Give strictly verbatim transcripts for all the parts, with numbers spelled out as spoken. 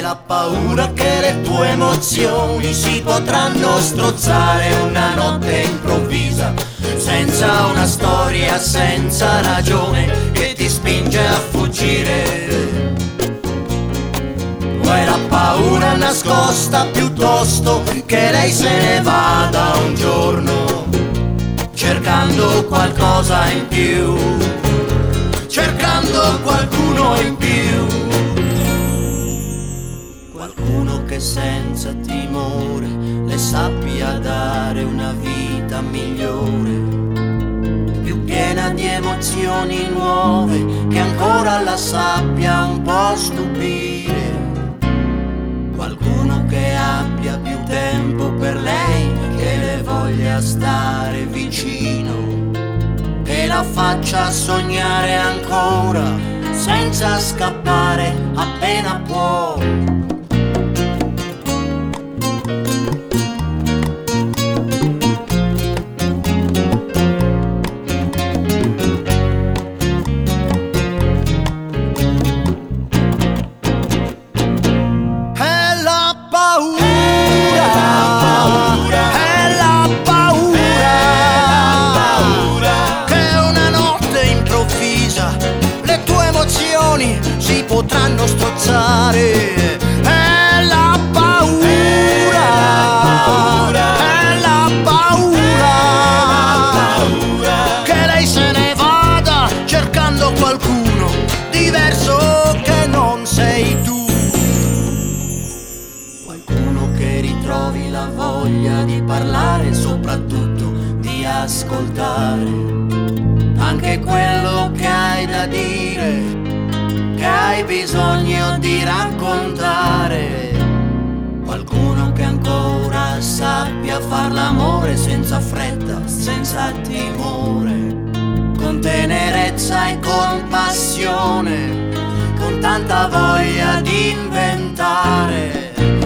la paura che le tue emozioni si potranno strozzare una notte improvvisa, senza una storia, senza ragione che ti spinge a fuggire. Vuoi la paura nascosta piuttosto che lei se ne vada un giorno, cercando qualcosa in più, cercando qualcuno in più, qualcuno che senza timore le sappia dare una vita migliore, più piena di emozioni nuove, che ancora la sappia un po' stupire, qualcuno che abbia più tempo per lei, che le voglia stare vicino, che la faccia sognare ancora senza scappare appena può. Si potranno strozzare, è la paura, è la paura, che lei se ne vada cercando qualcuno diverso che non sei tu, qualcuno che ritrovi la voglia di parlare, soprattutto di ascoltare anche quello che hai da dire, che hai bisogno di raccontare, qualcuno che ancora sappia far l'amore senza fretta, senza timore, con tenerezza e compassione, con tanta voglia di inventare.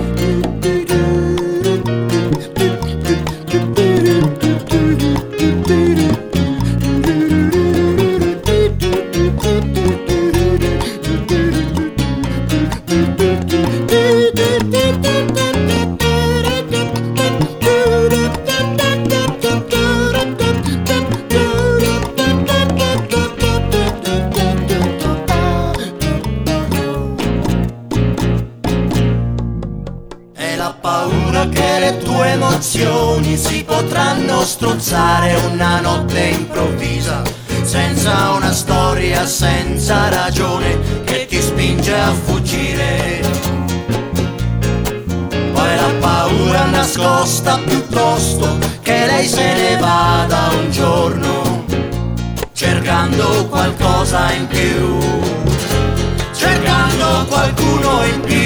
Che le tue emozioni si potranno strozzare una notte improvvisa, senza una storia, senza ragione che ti spinge a fuggire. Poi la paura nascosta piuttosto che lei se ne vada un giorno, cercando qualcosa in più, cercando qualcuno in più.